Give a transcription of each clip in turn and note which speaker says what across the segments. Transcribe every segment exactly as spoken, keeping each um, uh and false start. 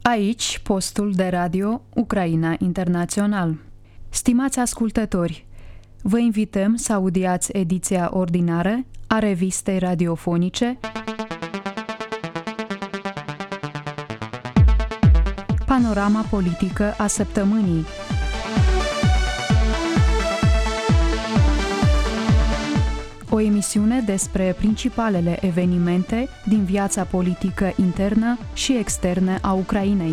Speaker 1: Aici, postul de radio Ucraina Internațional. Stimați ascultători, vă invităm să audiați ediția ordinară a revistei radiofonice Panorama politică a săptămânii. O emisiune despre principalele evenimente din viața politică internă și externă a Ucrainei.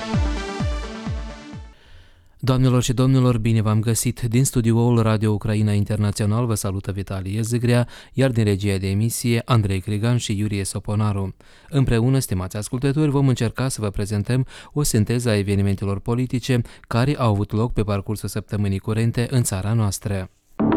Speaker 2: Doamnelor și domnilor, bine v-am găsit! Din studioul Radio Ucraina Internațional vă salută Vitalie Zâgrea, iar din regia de emisie Andrei Crigan și Iurie Soponaru. Împreună, stimați ascultători, vom încerca să vă prezentăm o sinteză a evenimentelor politice care au avut loc pe parcursul săptămânii curente în țara noastră.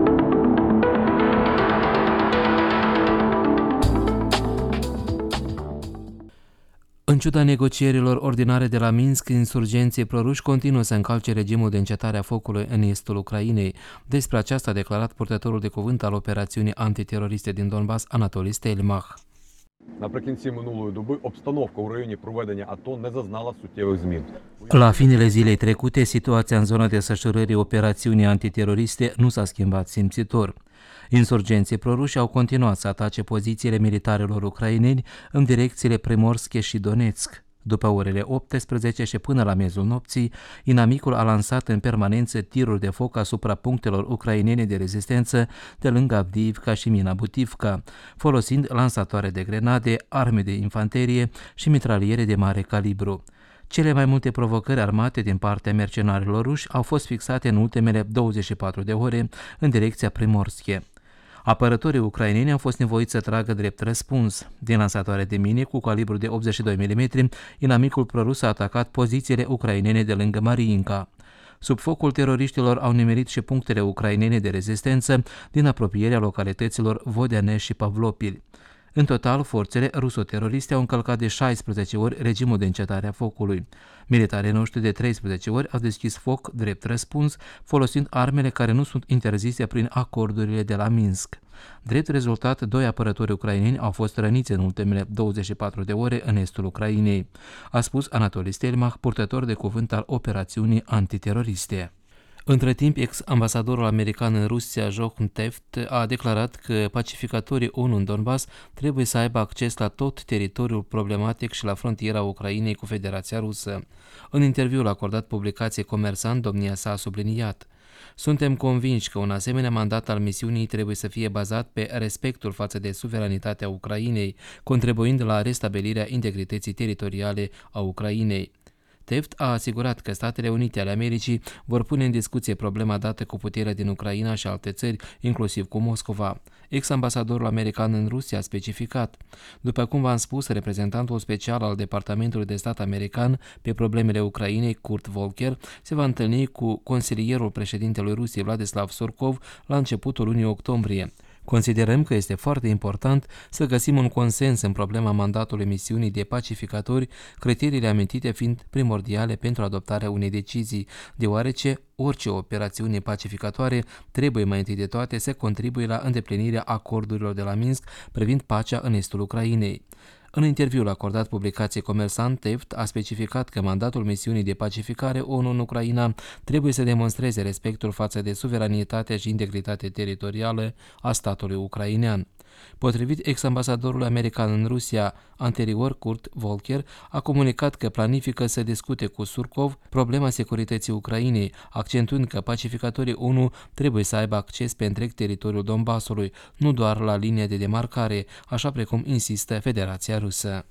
Speaker 2: În ciuda negocierilor ordinare de la Minsk, insurgenții proruși continuă să încalce regimul de încetare a focului în estul Ucrainei. Despre aceasta a declarat purtătorul de cuvânt al operațiunii antiteroriste din Donbass, Anatolii Stelmach.
Speaker 3: Наприкінці минулої доби обстановка у районі проведення АТО не зазнала суттєвих змін.
Speaker 2: La finele zilei trecute, situația în zona desfășurării operațiunii antiteroriste nu s-a schimbat simțitor. Insurgenții proruși au continuat să atace pozițiile militarilor ucraineni în direcțiile Primorske și Donetsk. După orele optsprezece și până la miezul nopții, inamicul a lansat în permanență tiruri de foc asupra punctelor ucrainene de rezistență de lângă Avdiivka și Minabutivka, folosind lansatoare de grenade, arme de infanterie și mitraliere de mare calibru. Cele mai multe provocări armate din partea mercenarilor ruși au fost fixate în ultimele douăzeci și patru de ore în direcția Primorske. Apărătorii ucraineni au fost nevoiți să tragă drept răspuns. Din lansatoare de mine cu calibru de optzeci și doi milimetri, inamicul prorus a atacat pozițiile ucrainene de lângă Mariinka. Sub focul teroriștilor au nimerit și punctele ucrainene de rezistență din apropierea localităților Vodeane și Pavlopil. În total, forțele ruso-teroriste au încălcat de șaisprezece ori regimul de încetare a focului. Militarii noștri de treisprezece ori au deschis foc drept răspuns, folosind armele care nu sunt interzise prin acordurile de la Minsk. Drept rezultat, doi apărători ucraineni au fost răniți în ultimele douăzeci și patru de ore în estul Ucrainei, a spus Anatolii Stelmach, purtător de cuvânt al operațiunii antiteroriste. Între timp, ex-ambasadorul american în Rusia, Jochen Teft, a declarat că pacificatorii O N U în Donbass trebuie să aibă acces la tot teritoriul problematic și la frontiera Ucrainei cu Federația Rusă. În interviul acordat publicației Comersant, domnia sa a subliniat: "Suntem convinși că un asemenea mandat al misiunii trebuie să fie bazat pe respectul față de suveranitatea Ucrainei, contribuind la restabilirea integrității teritoriale a Ucrainei." Teft a asigurat că Statele Unite ale Americii vor pune în discuție problema dată cu puterea din Ucraina și alte țări, inclusiv cu Moscova. Ex-ambasadorul american în Rusia a specificat: "După cum v-am spus, reprezentantul special al Departamentului de Stat american pe problemele Ucrainei, Kurt Volker, se va întâlni cu consilierul președintelui Rusiei, Vladislav Surkov, la începutul lunii octombrie. Considerăm că este foarte important să găsim un consens în problema mandatului misiunii de pacificatori, criteriile amintite fiind primordiale pentru adoptarea unei decizii, deoarece orice operațiune pacificatoare trebuie mai întâi de toate să contribuie la îndeplinirea acordurilor de la Minsk privind pacea în estul Ucrainei." În interviul acordat publicației Comersant, Teft a specificat că mandatul misiunii de pacificare O N U în Ucraina trebuie să demonstreze respectul față de suveranitatea și integritatea teritorială a statului ucrainean. Potrivit ex-ambasadorului american în Rusia, anterior Kurt Volker a comunicat că planifică să discute cu Surkov problema securității Ucrainei, accentuând că pacificatorii O N U trebuie să aibă acces pe întreg teritoriul Donbassului, nu doar la linia de demarcare, așa precum insistă Federația Rusă.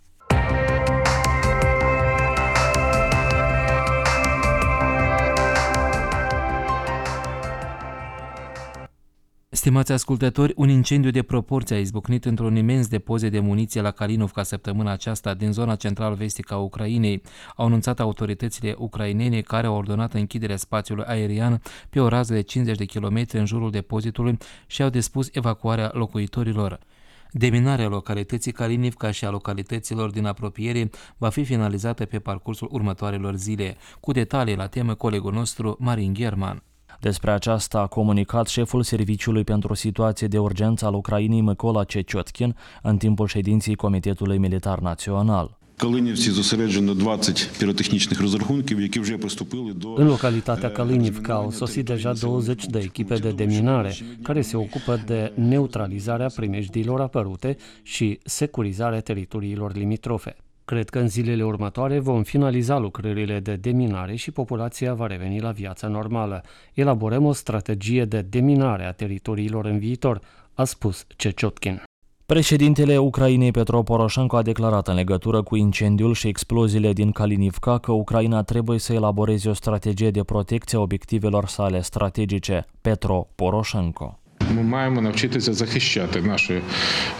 Speaker 2: Stimați ascultători, un incendiu de proporții a izbucnit într-un imens depozit de muniție la Kalinovka săptămâna aceasta din zona central-vestică a Ucrainei, au anunțat autoritățile ucrainene, care au ordonat închiderea spațiului aerian pe o rază de cincizeci de kilometri în jurul depozitului și au dispus evacuarea locuitorilor. Deminarea localității Kalinivka și a localităților din apropiere va fi finalizată pe parcursul următoarelor zile. Cu detalii la temă colegul nostru Marin German.
Speaker 4: Despre aceasta a comunicat șeful Serviciului pentru Situație de Urgență al Ucrainei, Mykola Chechotkin, în timpul ședinței Comitetului Militar Național.
Speaker 5: Калинівці зосереджено douăzeci pirotehnicznych rozrachunków, які вже приступили до...
Speaker 6: În localitatea Kalynivka au sosit deja douăzeci de echipe de deminare care se ocupă de neutralizarea primejdiilor apărute și securizarea teritoriilor limitrofe. Cred că în zilele următoare vom finaliza lucrările de deminare și populația va reveni la viața normală. Elaborăm o strategie de deminare a teritoriilor în viitor, a spus Ceciotkin.
Speaker 4: Președintele Ucrainei Petro Poroșenko a declarat în legătură cu incendiul și exploziile din Kalynivka că Ucraina trebuie să elaboreze o strategie de protecție a obiectivelor sale strategice. Petro Poroșenko.
Speaker 7: Ми маємо навчитися захищати наші е,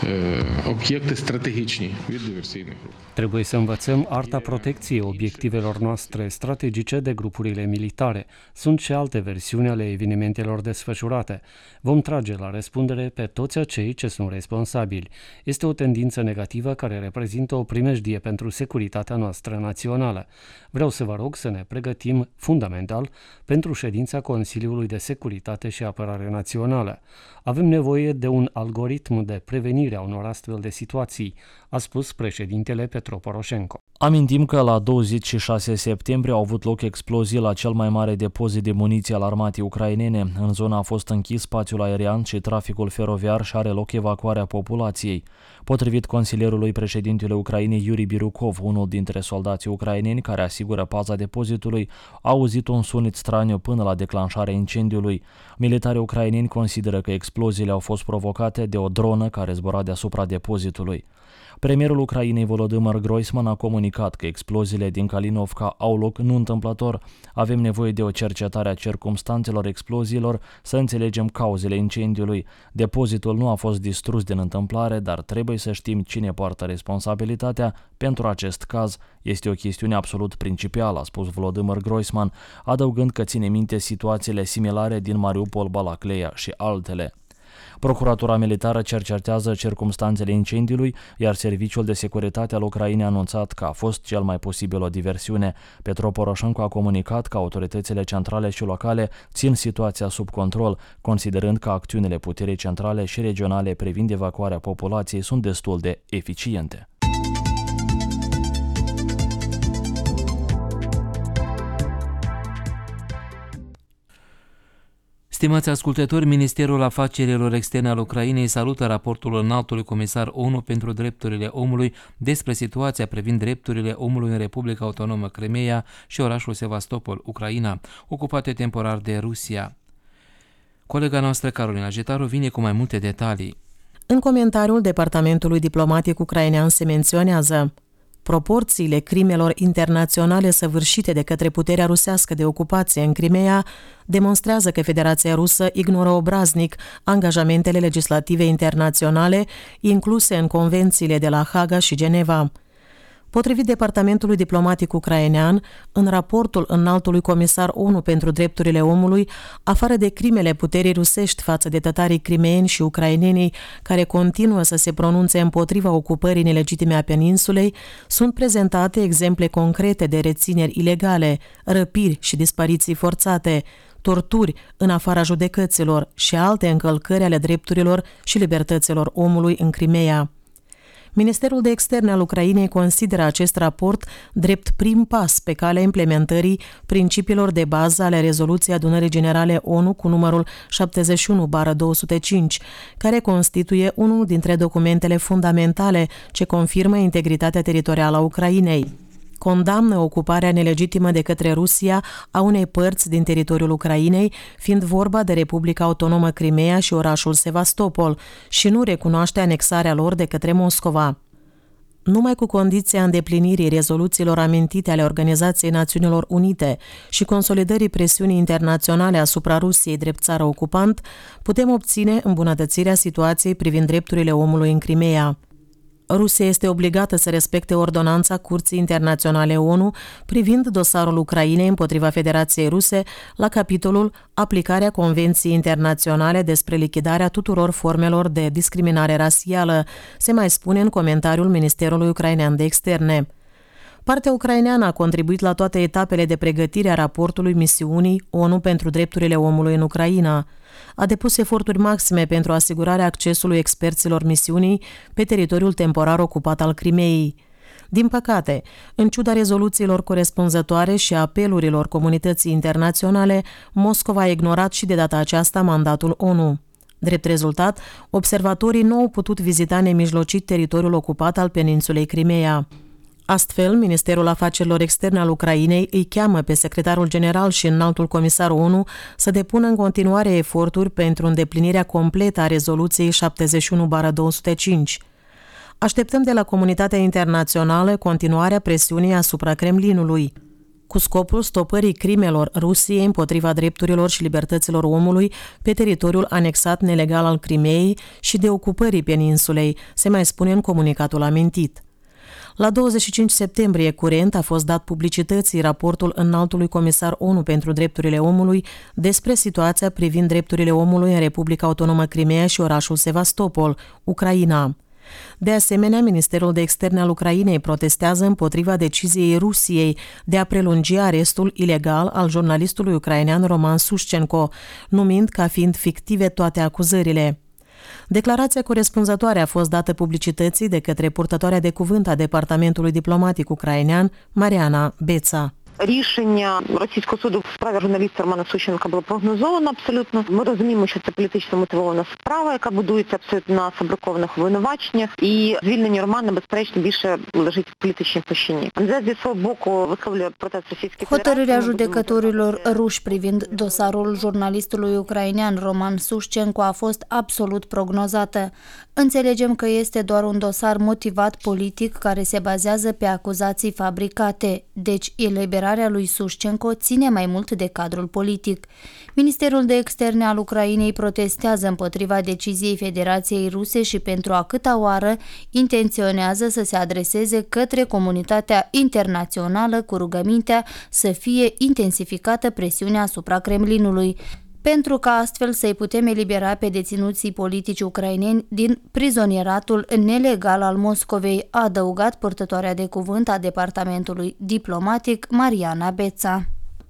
Speaker 7: об'єкти стратегічні від диверсійних груп.
Speaker 6: Trebuie să învățăm arta protecției obiectivelor noastre strategice de grupurile militare. Sunt și alte versiuni ale evenimentelor desfășurate. Vom trage la răspundere pe toți acei ce sunt responsabili. Este o tendință negativă care reprezintă o primejdie pentru securitatea noastră națională. Vreau să vă rog să ne pregătim fundamental pentru ședința Consiliului de Securitate și Apărare Națională. Avem nevoie de un algoritm de prevenire a unor astfel de situații, a spus președintele Petro Poroșenko.
Speaker 4: Amintim că la douăzeci și șase septembrie au avut loc explozii la cel mai mare depozit de muniție al armatei ucrainene. În zonă a fost închis spațiul aerian și traficul feroviar și are loc evacuarea populației. Potrivit consilierului președintelui Ucrainei Yuri Birukov, unul dintre soldații ucraineni care asigură paza depozitului, a auzit un sunet straniu până la declanșarea incendiului. Militarii ucraineni consideră că exploziile au fost provocate de o dronă care zbura deasupra depozitului. Premierul Ucrainei Volodymyr Groysman a comunicat că exploziile din Kalinovka au loc nu întâmplător. Avem nevoie de o cercetare a circumstanțelor exploziilor, să înțelegem cauzele incendiului. Depozitul nu a fost distrus din întâmplare, dar trebuie să știm cine poartă responsabilitatea. Pentru acest caz este o chestiune absolut principială, a spus Volodymyr Groysman, adăugând că ține minte situațiile similare din Mariupol, Balaclea și altele. Procuratura militară cercetează circumstanțele incendiului, iar Serviciul de Securitate al Ucrainei a anunțat că a fost cel mai posibil o diversiune. Petro Poroșenko a comunicat că autoritățile centrale și locale țin situația sub control, considerând că acțiunile puterii centrale și regionale privind evacuarea populației sunt destul de eficiente.
Speaker 2: Stimați ascultători, Ministerul Afacerilor Externe al Ucrainei salută raportul înaltului comisar ONU pentru drepturile omului despre situația privind drepturile omului în Republica Autonomă Crimeea și orașul Sevastopol, Ucraina, ocupate temporar de Rusia. Colega noastră, Carolina Jetaru, vine cu mai multe detalii.
Speaker 8: În comentariul Departamentului Diplomatic ucrainean se menționează: proporțiile crimelor internaționale săvârșite de către puterea rusească de ocupație în Crimeea demonstrează că Federația Rusă ignoră obraznic angajamentele legislative internaționale incluse în convențiile de la Haga și Geneva. Potrivit Departamentului Diplomatic ucrainean, în raportul înaltului comisar ONU pentru drepturile omului, afară de crimele puterii rusești față de tătarii crimeeni și ucrainenii care continuă să se pronunțe împotriva ocupării nelegitime a peninsulei, sunt prezentate exemple concrete de rețineri ilegale, răpiri și dispariții forțate, torturi în afara judecăților și alte încălcări ale drepturilor și libertăților omului în Crimeea. Ministerul de Externe al Ucrainei consideră acest raport drept prim pas pe calea implementării principiilor de bază ale rezoluției Adunării Generale ONU cu numărul șaptezeci și unu două zero cinci, care constituie unul dintre documentele fundamentale ce confirmă integritatea teritorială a Ucrainei. Condamnă ocuparea nelegitimă de către Rusia a unei părți din teritoriul Ucrainei, fiind vorba de Republica Autonomă Crimeea și orașul Sevastopol, și nu recunoaște anexarea lor de către Moscova. Numai cu condiția îndeplinirii rezoluțiilor amintite ale Organizației Națiunilor Unite și consolidării presiunii internaționale asupra Rusiei drept țară ocupant, putem obține îmbunătățirea situației privind drepturile omului în Crimeea. Rusia este obligată să respecte ordonanța Curții Internaționale ONU privind dosarul Ucrainei împotriva Federației Ruse la capitolul Aplicarea Convenției Internaționale despre lichidarea tuturor formelor de discriminare rasială, se mai spune în comentariul Ministerului Ucrainean de Externe. Partea ucraineană a contribuit la toate etapele de pregătire a raportului misiunii ONU pentru drepturile omului în Ucraina. A depus eforturi maxime pentru asigurarea accesului experților misiunii pe teritoriul temporar ocupat al Crimeei. Din păcate, în ciuda rezoluțiilor corespunzătoare și apelurilor comunității internaționale, Moscova a ignorat și de data aceasta mandatul O N U. Drept rezultat, observatorii nu au putut vizita nemijlocit teritoriul ocupat al peninsulei Crimeea. Astfel, Ministerul Afacerilor Externe al Ucrainei îi cheamă pe secretarul general și înaltul comisar O N U să depună în continuare eforturi pentru îndeplinirea completă a rezoluției șaptezeci și unu două zero cinci. Așteptăm de la comunitatea internațională continuarea presiunii asupra Kremlinului, cu scopul stopării crimelor Rusiei împotriva drepturilor și libertăților omului pe teritoriul anexat nelegal al Crimeei și de ocupării peninsulei, se mai spune în comunicatul amintit. La douăzeci și cinci septembrie curent a fost dat publicității raportul înaltului comisar O N U pentru drepturile omului despre situația privind drepturile omului în Republica Autonomă Crimeea și orașul Sevastopol, Ucraina. De asemenea, Ministerul de Externe al Ucrainei protestează împotriva deciziei Rusiei de a prelungi arestul ilegal al jurnalistului ucrainean Roman Sușcenco, numind ca fiind fictive toate acuzările. Declarația corespunzătoare a fost dată publicității de către purtătoarea de cuvânt a Departamentului Diplomatic Ucrainean, Mariana Beța.
Speaker 9: Рішення російського суду в справі журналіста Романа Сущенка було прогнозовано абсолютно. Ми розуміємо, що це політично мотивована справа, яка будується абсолютно на фабрикованих обвинуваченнях, і звільнення Романа, безперечно, більше лежить в політичній площині. ем зет зі свого боку висловлює протест Російської Федерації.
Speaker 10: Hotărârea judecătorilor ruși privind dosarul jurnalistului ucrainean Roman Sușcenco a fost absolut prognozată. Înțelegem că este doar un dosar motivat politic care se bazează pe acuzații fabricate, deci eliberarea lui Sușcenco ține mai mult de cadrul politic. Ministerul de Externe al Ucrainei protestează împotriva deciziei Federației Ruse și pentru a câta oară intenționează să se adreseze către comunitatea internațională cu rugămintea să fie intensificată presiunea asupra Kremlinului, pentru ca astfel să-i putem elibera pe deținuții politici ucraineni din prizonieratul nelegal al Moscovei, a adăugat purtătoarea de cuvânt a Departamentului Diplomatic Mariana Beța.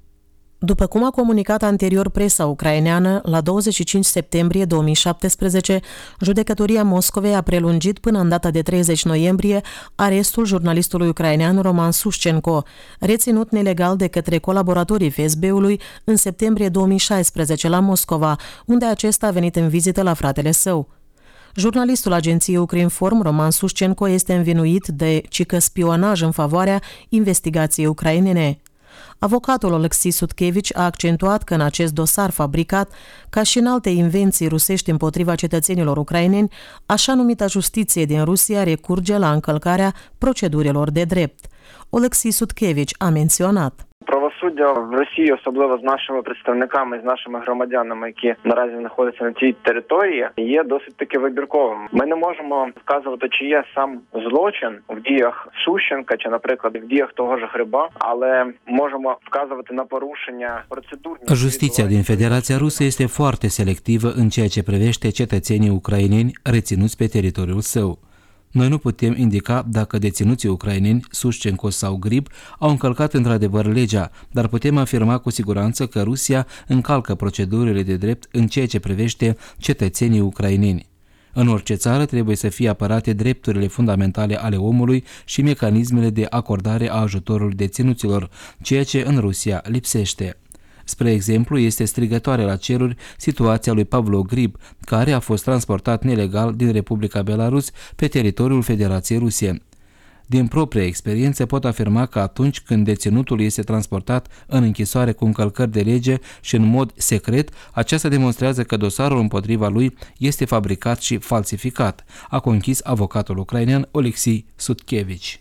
Speaker 8: După cum a comunicat anterior presa ucraineană, la douăzeci și cinci septembrie două mii șaptesprezece, judecătoria Moscovei a prelungit până în data de treizeci noiembrie arestul jurnalistului ucrainean Roman Sușcenco, reținut nelegal de către colaboratorii F S B-ului în septembrie două mii șaisprezece la Moscova, unde acesta a venit în vizită la fratele său. Jurnalistul agenției Ukrinform, Roman Sușcenco, este învinuit de cică spionaj în favoarea investigației ucrainene. Avocatul Oleksii Sutkevici a accentuat că în acest dosar fabricat, ca și în alte invenții rusești împotriva cetățenilor ucraineni, așa numita justiție din Rusia recurge la încălcarea procedurilor de drept. Oleksii Sutkevici a menționat:
Speaker 11: Правосуддя в Росії, особливо з нашими представниками, з нашими громадянами, які наразі знаходяться на цій території, є досить таки вибірковим. Ми не можемо вказувати, чи є сам злочин в діях Сущенка, чи, наприклад, в діях того ж Гриба, але можемо вказувати на порушення процедурних.
Speaker 2: Justiția din Federația Rusă este foarte selectivă în ceea ce privește cetățenii ucraineni reținuți pe teritoriul său. Noi nu putem indica dacă deținuții ucraineni, Sușcenco sau Grib, au încălcat într-adevăr legea, dar putem afirma cu siguranță că Rusia încalcă procedurile de drept în ceea ce privește cetățenii ucraineni. În orice țară trebuie să fie apărate drepturile fundamentale ale omului și mecanismele de acordare a ajutorului deținuților, ceea ce în Rusia lipsește. Spre exemplu, este strigătoare la ceruri situația lui Pavlo Grib, care a fost transportat nelegal din Republica Belarus pe teritoriul Federației Ruse. Din propria experiență pot afirma că atunci când deținutul este transportat în închisoare cu încălcări de lege și în mod secret, aceasta demonstrează că dosarul împotriva lui este fabricat și falsificat, a conchis avocatul ucrainean Oleksii Sutkevici.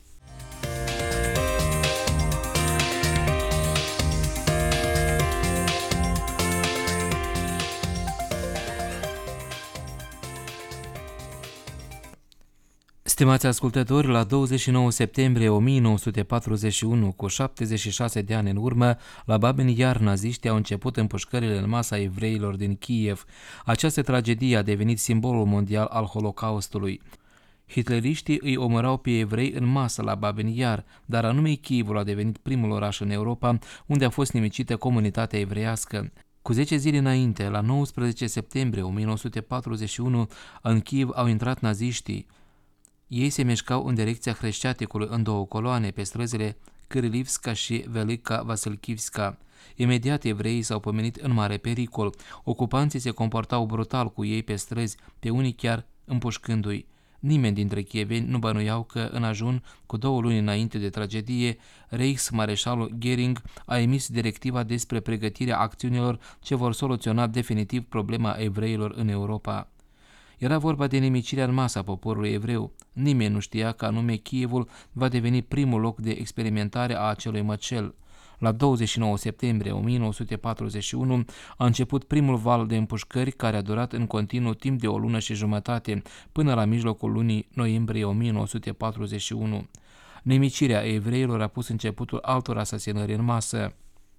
Speaker 2: Stimați ascultători, la douăzeci și nouă septembrie o mie nouă sute patruzeci și unu, cu șaptezeci și șase de ani în urmă, la Babin Yar, naziștii au început împușcările în masa evreilor din Kiev. Această tragedie a devenit simbolul mondial al Holocaustului. Hitleriștii îi omorau pe evrei în masă la Babin Yar, dar anume Kievul a devenit primul oraș în Europa unde a fost nimicită comunitatea evreiască. Cu zece zile înainte, la nouăsprezece septembrie o mie nouă sute patruzeci și unu, în Kiev au intrat naziștii. Ei se mișcau în direcția Hreștiaticului în două coloane pe străzile Kirilivska și Velika Vasilkivska. Imediat evreii s-au pomenit în mare pericol. Ocupanții se comportau brutal cu ei pe străzi, pe unii chiar împușcându-i. Nimeni dintre chieveni nu bănuiau că, în ajun, cu două luni înainte de tragedie, Reichsmareșalul Göring a emis directiva despre pregătirea acțiunilor ce vor soluționa definitiv problema evreilor în Europa. Era vorba de nimicirea în masă a poporului evreu. Nimeni nu știa că anume Kievul va deveni primul loc de experimentare a acelui măcel. La douăzeci și nouă septembrie o mie nouă sute patruzeci și unu a început primul val de împușcări care a durat în continuu timp de o lună și jumătate, până la mijlocul lunii noiembrie o mie nouă sute patruzeci și unu. Nimicirea evreilor a pus începutul altor asasinări în masă.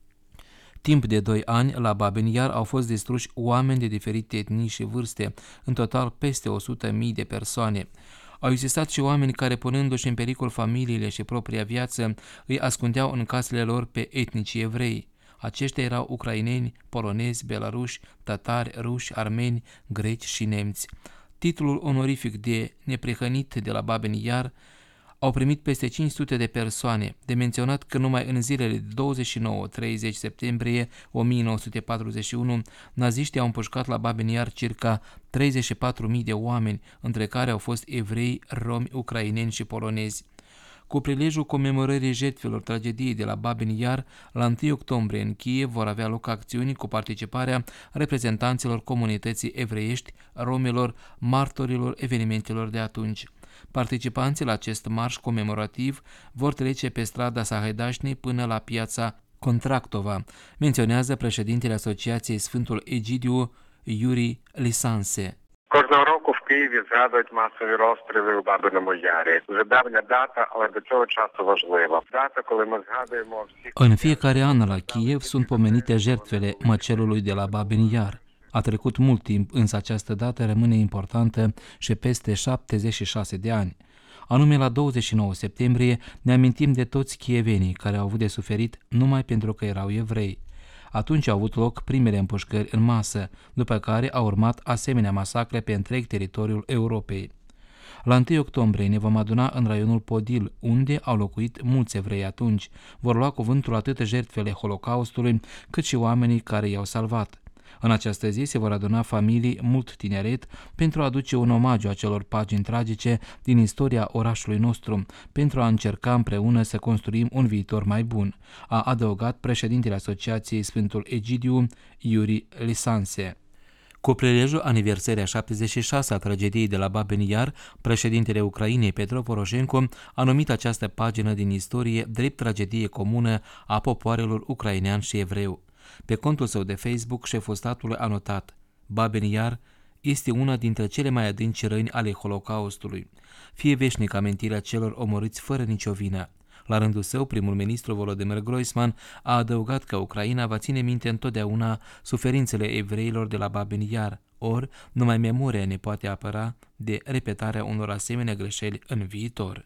Speaker 2: Timp de doi ani, la Babin Yar au fost distruși oameni de diferite etnii și vârste, în total peste o sută de mii de persoane. Au existat și oameni care, punându-și în pericol familiile și propria viață, îi ascundeau în casele lor pe etnicii evrei. Aceștia erau ucraineni, polonezi, belaruși, tatari, ruși, armeni, greci și nemți. Titlul onorific de neprihănit de la Babin Yar au primit peste cinci sute de persoane, de menționat că numai în zilele de douăzeci și nouă treizeci septembrie o mie nouă sute patruzeci și unu, naziștii au împușcat la Babin Yar circa treizeci și patru mii de oameni, între care au fost evrei, romi, ucraineni și polonezi. Cu prilejul comemorării jertfelor tragediei de la Babin Yar, la întâi octombrie în Kiev vor avea loc acțiuni cu participarea reprezentanților comunității evreiești, romilor, martorilor evenimentelor de atunci. Participanții la acest marș comemorativ vor trece pe strada Sahedașnii până la piața Contractova, menționează președintele Asociației Sfântul Egidiu, Yuri Lisanse.
Speaker 12: Кожного року в Києві згадують масові розстріли у Бабиному Ярі. Вже давня дата, але до цього часу важлива. Дата, коли ми згадуємо всі...
Speaker 2: În fiecare an la Kiev sunt pomenite jertfele măcelului de la Babin Yar. A trecut mult timp, însă această dată rămâne importantă și peste șaptezeci și șase de ani. Anume la douăzeci și nouă septembrie ne amintim de toți chievenii care au avut de suferit numai pentru că erau evrei. Atunci au avut loc primele împușcări în masă, după care au urmat asemenea masacre pe întreg teritoriul Europei. La întâi octombrie ne vom aduna în raionul Podil, unde au locuit mulți evrei atunci. Vor lua cuvântul atât jertfele Holocaustului, cât și oamenii care i-au salvat. În această zi se vor aduna familii mult tineret pentru a aduce un omagiu acelor pagini tragice din istoria orașului nostru, pentru a încerca împreună să construim un viitor mai bun, a adăugat președintele Asociației Sfântul Egidiu, Yuri Lisanse. Cu prilejul aniversării a șaptezeci și șase a tragediei de la Babin Yar, președintele Ucrainei Petro Poroșenko a numit această pagină din istorie drept tragedie comună a popoarelor ucrainean și evreu. Pe contul său de Facebook, șeful statului a notat: Babin Yar este una dintre cele mai adânci răni ale Holocaustului. Fie veșnic amintirea celor omorâți fără nicio vină. La rândul său, primul ministru Volodymyr Groisman a adăugat că Ucraina va ține minte întotdeauna suferințele evreilor de la Babin Yar, ori numai memoria ne poate apăra de repetarea unor asemenea greșeli în viitor.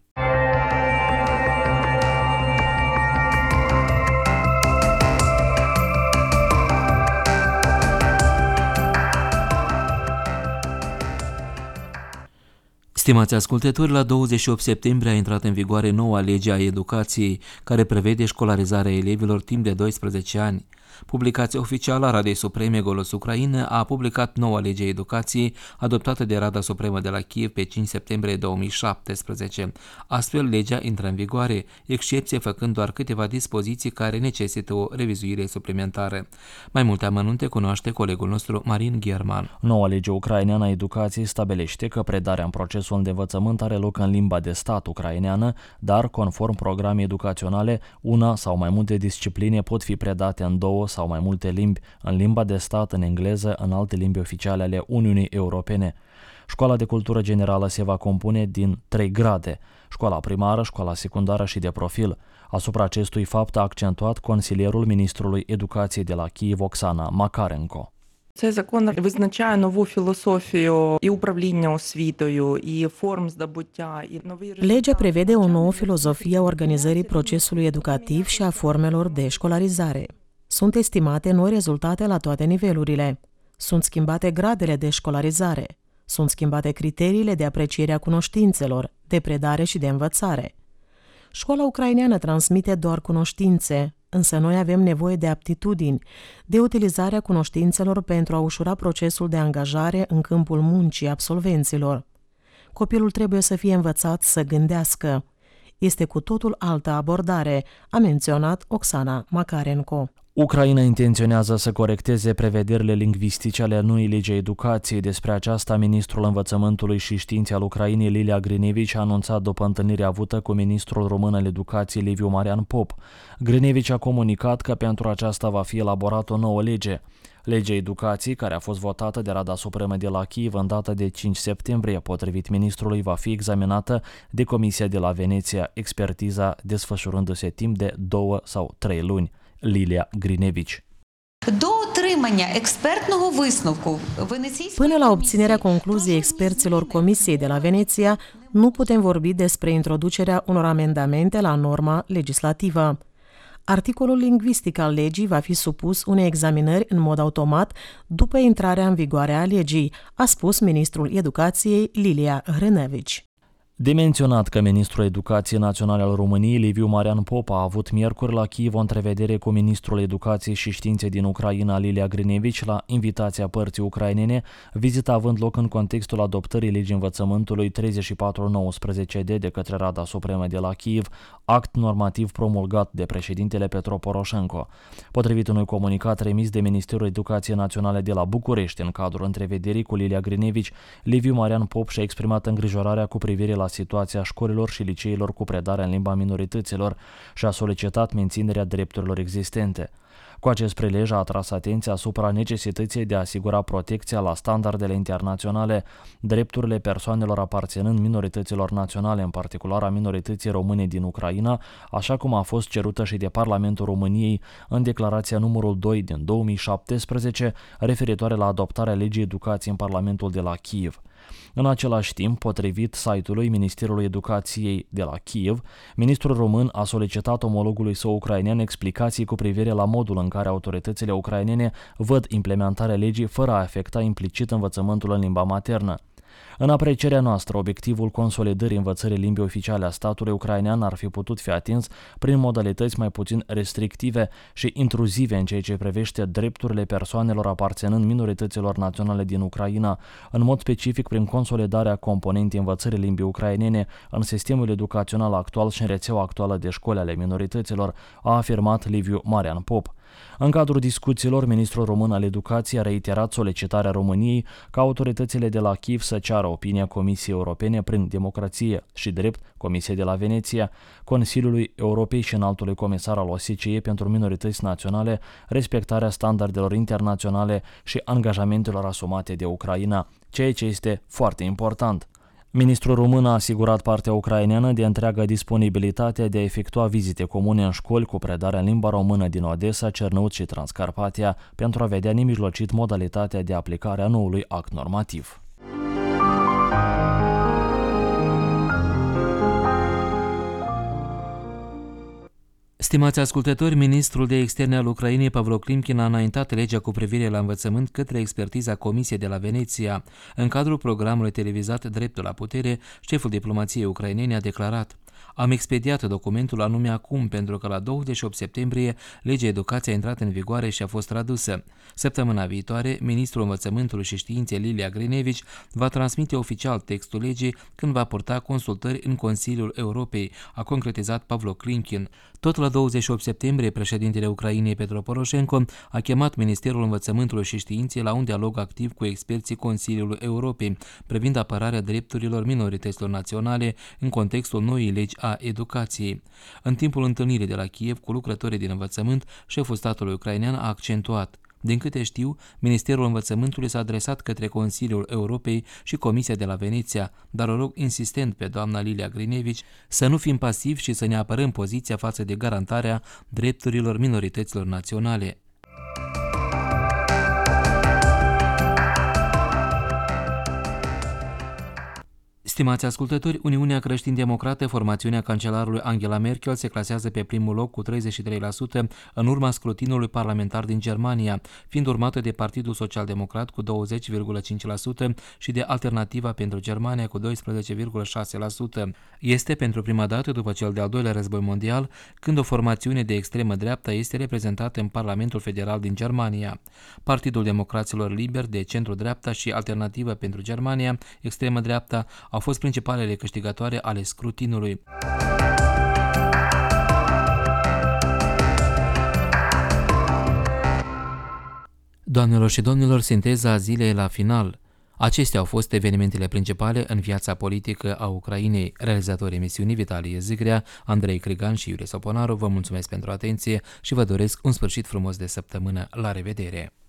Speaker 2: Stimați ascultători, la douăzeci și opt septembrie a intrat în vigoare noua lege a educației, care prevede școlarizarea elevilor timp de doisprezece ani. Publicația oficială a Radei Supreme Golos Ucraina a publicat noua lege a educației, adoptată de Rada Supremă de la Kiev pe cinci septembrie două mii șaptesprezece. Astfel, legea intră în vigoare, excepție făcând doar câteva dispoziții care necesită o revizuire suplimentară. Mai multe amănunte cunoaște colegul nostru Marin Gherman.
Speaker 4: Noua lege ucraineană a educației stabilește că predarea în procesul de învățământ are loc în limba de stat ucraineană, dar, conform programei educaționale, una sau mai multe discipline pot fi predate în două sau mai multe limbi, în limba de stat, în engleză, în alte limbi oficiale ale Uniunii Europene. Școala de cultură generală se va compune din trei grade: școala primară, școala secundară și de profil. Asupra acestui fapt a accentuat consilierul ministrului educației de la Kiev, Oksana Makarenko.
Speaker 13: Цей закон визначає нову філософію і управління освітою, і форм здобуття, і нові...
Speaker 8: Legea prevede o nouă filozofie a organizării procesului educativ și a formelor de școlarizare. Sunt estimate noi rezultate la toate nivelurile. Sunt schimbate gradele de școlarizare. Sunt schimbate criteriile de apreciere a cunoștințelor, de predare și de învățare. Școala ucraineană transmite doar cunoștințe, însă noi avem nevoie de aptitudini, de utilizarea cunoștințelor pentru a ușura procesul de angajare în câmpul muncii absolvenților. Copilul trebuie să fie învățat să gândească. Este cu totul altă abordare, a menționat Oksana Makarenko.
Speaker 4: Ucraina intenționează să corecteze prevederile lingvistice ale noii legi a educației. Despre aceasta, ministrul învățământului și științei al Ucrainei, Lilia Grinevici, a anunțat după întâlnirea avută cu ministrul român al educației, Liviu Marian Pop. Grinevici a comunicat că pentru aceasta va fi elaborată o nouă lege. Legea educației, care a fost votată de Rada Supremă de la Kiev în data de cinci septembrie, potrivit ministrului, va fi examinată de Comisia de la Veneția, expertiza desfășurându-se timp de două sau trei luni. Lilia Grinevici.
Speaker 8: Până la obținerea concluziei experților Comisiei de la Veneția, nu putem vorbi despre introducerea unor amendamente la norma legislativă. Articolul lingvistic al legii va fi supus unei examinări în mod automat după intrarea în vigoare a legii, a spus ministrul Educației Lilia Grinevici.
Speaker 4: De menționat că ministrul Educației Naționale al României, Liviu Marian Pop, a avut miercuri la Kiev o întrevedere cu ministrul Educației și Științei din Ucraina, Lilia Grinevici, la invitația părții ucrainene, vizita având loc în contextul adoptării legii învățământului treizeci și patru nouăsprezece D de către Rada Supremă de la Kiev, act normativ promulgat de președintele Petro Poroșenko. Potrivit unui comunicat remis de Ministerul Educației Naționale de la București în cadrul întrevederii cu Lilia Grinevici, Liviu Marian Pop și-a exprimat îngrijorarea cu privire la situația școlilor și liceilor cu predare în limba minorităților și a solicitat menținerea drepturilor existente. Cu acest prilej a atras atenția asupra necesității de a asigura protecția la standardele internaționale, drepturile persoanelor aparținând minorităților naționale, în particular a minorității române din Ucraina, așa cum a fost cerută și de Parlamentul României în declarația numărul doi din două mii șaptesprezece, referitoare la adoptarea legii educației în Parlamentul de la Kiev. În același timp, potrivit site-ului Ministerului Educației de la Kiev, ministrul român a solicitat omologului său ucrainean explicații cu privire la modul în care autoritățile ucrainene văd implementarea legii fără a afecta implicit învățământul în limba maternă. În aprecierea noastră, obiectivul consolidării învățării limbii oficiale a statului ucrainean ar fi putut fi atins prin modalități mai puțin restrictive și intruzive în ceea ce privește drepturile persoanelor aparținând minorităților naționale din Ucraina, în mod specific prin consolidarea componentei învățării limbii ucrainene în sistemul educațional actual și în rețeaua actuală de școli ale minorităților, a afirmat Liviu Marian Pop. În cadrul discuțiilor, ministrul român al educației a reiterat solicitarea României ca autoritățile de la Kiev să ceară opinia Comisiei Europene prin democrație și drept, Comisiei de la Veneția, Consiliului Europei și Înaltului Comisar al O S C E pentru minorități naționale, respectarea standardelor internaționale și angajamentelor asumate de Ucraina, ceea ce este foarte important. Ministrul român a asigurat partea ucraineană de întreaga disponibilitate de a efectua vizite comune în școli cu predare în limba română din Odessa, Cernăuț și Transcarpatia pentru a vedea nemijlocit modalitatea de aplicare a noului act normativ.
Speaker 2: Stimați ascultători, ministrul de externe al Ucrainei, Pavlo Klimkin, a înaintat legea cu privire la învățământ către expertiza Comisiei de la Veneția. În cadrul programului televizat Dreptul la putere, șeful diplomației ucrainene a declarat: am expediat documentul anume acum, pentru că la douăzeci și opt septembrie legea educației a intrat în vigoare și a fost tradusă. Săptămâna viitoare, ministrul învățământului și științei Lilia Grinevici va transmite oficial textul legii când va purta consultări în Consiliul Europei, a concretizat Pavlo Klimkin. Tot la douăzeci și opt septembrie, președintele Ucrainei Petro Poroșenko a chemat Ministerul Învățământului și Științei la un dialog activ cu experții Consiliului Europei privind apărarea drepturilor minorităților naționale în contextul noii legi a educației. În timpul întâlnirii de la Kiev cu lucrătorii din învățământ, șeful statului ucrainean a accentuat: din câte știu, Ministerul Învățământului s-a adresat către Consiliul Europei și Comisia de la Veneția, dar o rog insistent pe doamna Lilia Grinevici să nu fim pasivi și să ne apărăm poziția față de garantarea drepturilor minorităților naționale. Stimați ascultători, Uniunea Creștin-Democrată, formațiunea cancelarului Angela Merkel, se clasează pe primul loc cu treizeci și trei la sută în urma scrutinului parlamentar din Germania, fiind urmată de Partidul Social-Democrat cu douăzeci virgulă cinci la sută și de Alternativa pentru Germania cu doisprezece virgulă șase la sută. Este pentru prima dată după cel de-al doilea război mondial când o formațiune de extremă dreapta este reprezentată în Parlamentul Federal din Germania. Partidul Democraților Liberi de centru-dreapta și Alternativa pentru Germania, extremă dreapta, au fost principalele câștigătoare ale scrutinului. Doamnelor și domnilor, sinteza zilei la final. Acestea au fost evenimentele principale în viața politică a Ucrainei. Realizatorii emisiunii Vitalie Zigrea, Andrei Crigan și Iulie Soponaru, vă mulțumesc pentru atenție și vă doresc un sfârșit frumos de săptămână. La revedere!